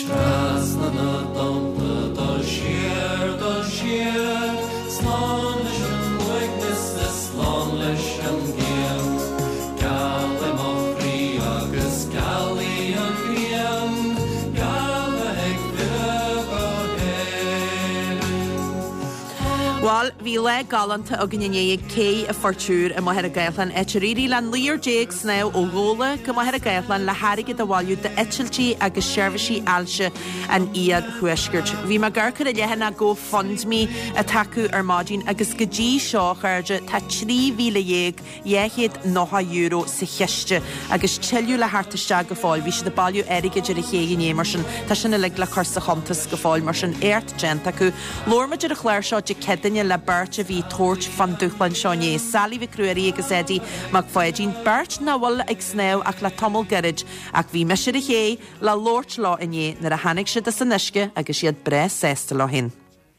Well, vi le galanta a gynnynig cei a fortúr a moher a gaellan echeríri lan Lear Jake snew o gola go moher a gaellan la harige da waliú de echelchi agus servisi alse an iad hueskert. Vi ma garcar a lehanna go fund-me a taku armadin agus gaji seo charge ta 3,000 iechyd €9 sa chiiste agus chilliú la hartiste go fáil vi se de balú erige jir a chégi némarsin ta sinna leg la corsa chontas go fáil marsin ert gentaku lorma jir a chléir seo de kedin le Birch vi torch van Duchlan Shawné Sally vi crueri agus edi mag foedin Birch na wal ag snew ac la tomol garage ac vi mesir a ché la lort law in ye na a hanig shid as aniske agus siad bre sesta law hin.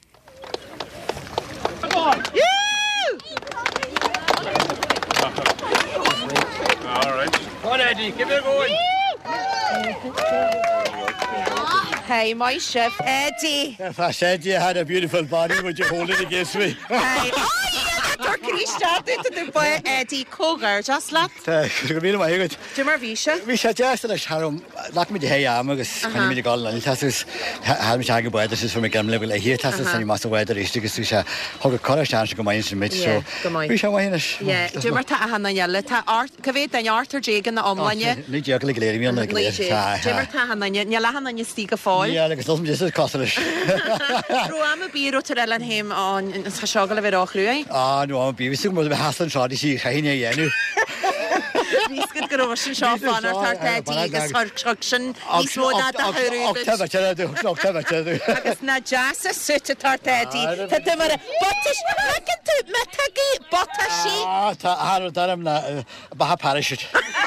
Come on! All right. Come on, Eddie, give it a go. Hey, my chef, Eddie. If I said you had a beautiful body, would you hold it against me? Hey, Turkey started to do by Eddie Cogar, just like. Jimmer Visha. Visha just a shadow, like me the hay amagus, and me the gold and tasses, have me shaggy boy, this is from a gam level here, tasses, and you must have weather is to Susha, hog a color chance to go in some so. Visha Waynish. Yeah, Jimmer Tahana Yeleta art, Kavit and Arthur Jagan the online. Need you ugly lady on the Jimmer Tahana Yalahan and you stick a fall. Yeah, like it's not just costly. Ruama Biro to Ellen him on Hashogal of it all. Ah, no, I'm be some of the Hassan shot is Hainia Yenu. He's good go Russian shop on our third is construction. He's more that the it's not just a suit at our daddy. But parachute.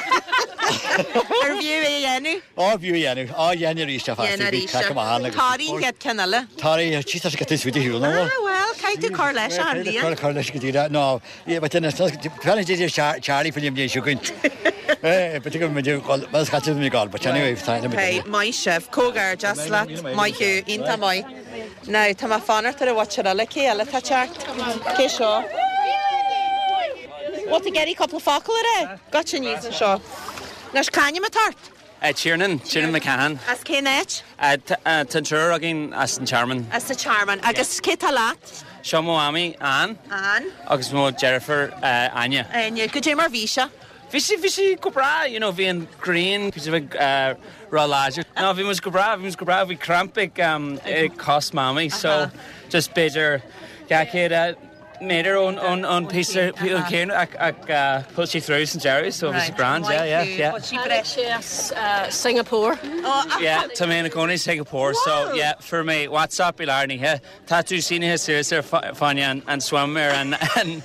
Review Yenu. Oh, view Yenu. Oh, Yenu Risha. Tari get canala. Tari, she's such a good video. Well, Kaito Carlesh, Carlesh could do that. No, yeah, but then it's not Charlie for him. You can. Particularly, well, catch me God, but anyway, hey, my chef, Cogar, just let my you into my. Now, to my father to the watcher, a licky, a little chat. Kisho. What a getty couple of focal there? Gotcha news and show. Nash can you matart? Tiernan McCann. As Kenneth? Tantur again as the chairman. As the chairman. Agus Kitalat. Shomo Ami, Anne. Agus mo Jennifer, Anya. Anya, could you Visha? Vishy Cobra, you know, being green, Pacific Rollager. No, we must Cobra, we cramping cost mommy, so just better Gakeda. Made her own piece of cane. I put she through St. Jerry's, so it was grand, yeah. She precious Singapore. Yeah, Tamanacone, Singapore. So yeah, for me, what's up, Ilarni? Yeah, tattoo scene here, serious, Fanya and swimmer and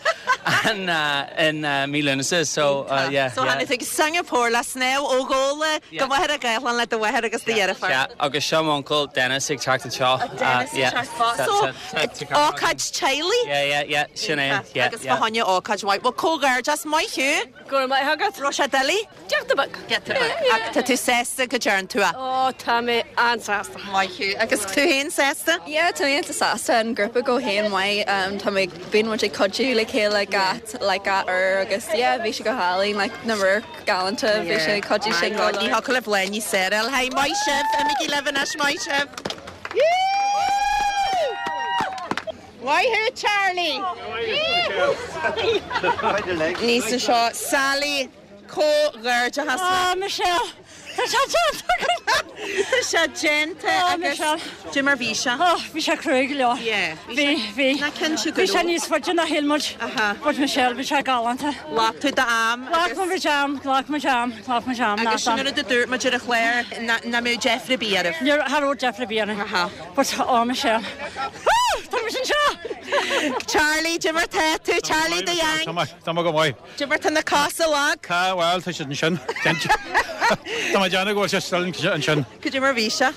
Milaneses. So yeah. So I think Singapore last now, Ogola, go ahead again, let the ahead against the Yerifar. Yeah, August Shum uncle Dennis extracted Shaw. Yeah. So Orcad's Charlie. Yeah. Sinead, yeah. Agus Fahanya Orcad White. Well, Cogar just my here. Go my hagat. Russia Deli. Get the book. Acta to Sesta Gajarn to Oh, Tammy and Sasta. My here. Agus to Hain Sesta. Yeah, to me to Sasta and Grippa go Hain my Tammy been what you could you like at or August. Yeah, we should go hauling like number Galanta, we should could you sing God. You huckle of Lenny Cyril. Hey, my chef, Mickey Levinash, my chef. Why here, Charlie? Nisa Shaw, Sally, Cogar, Jahasna. Michelle. Gente, Michelle. Jimmer Visha. Oh, Visha Craiglo. Yeah. Visha news for Jenna Hillmuch. But Michelle, Visha Galanta. Lock to the arm. Lock my jam. I guess you're the dirt, much of the Claire, Namu Jeffrey Beer. You're Harold Jeffrey Beer. But, oh, Michelle. Charlie, Jimmer Tattoo, Charlie the Yang. Jimmer to the castle log. Well, I shouldn't shun. Tamajana goes just selling and shun. Could you Visha?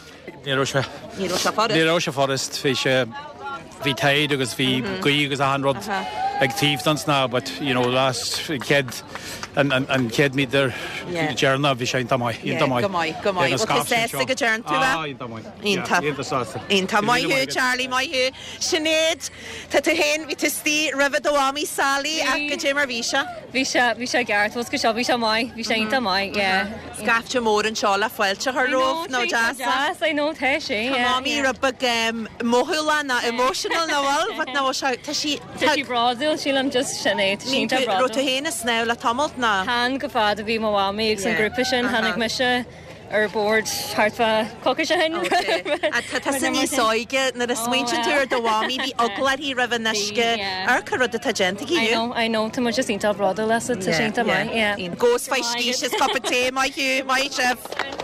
Nirosha Forest, fish, Vitay, because we go as a 100. like Thiefdons now, but you know, last kid and kid meet their journey vi shain tamai. Gamai. What says the journey to that? In tamai hu Charlie mai hu. Sinead, ta hen vi tisti Rivadawami Sally ag Jimmer Visha. Visha Gareth was good Visha mai. Visha in tamai. Yeah. Scafcha more and Shala Felcha her roof no jazz. I know Teshi. Mommy rubber mohula na emotional na wal but na was out she Brazil she'll just Sinead she ta Brazil. Rotahena snow la tumult na. Han gefada vi mawami ag groupishin hanig misha board hartfa kokishin. Tasani soige na swinchen tour the wami bi oglari rivanishke karod tajenti I know too much Jacinta Brazil less to Jacinta mai. Goes fish dishes cup of tea my chef.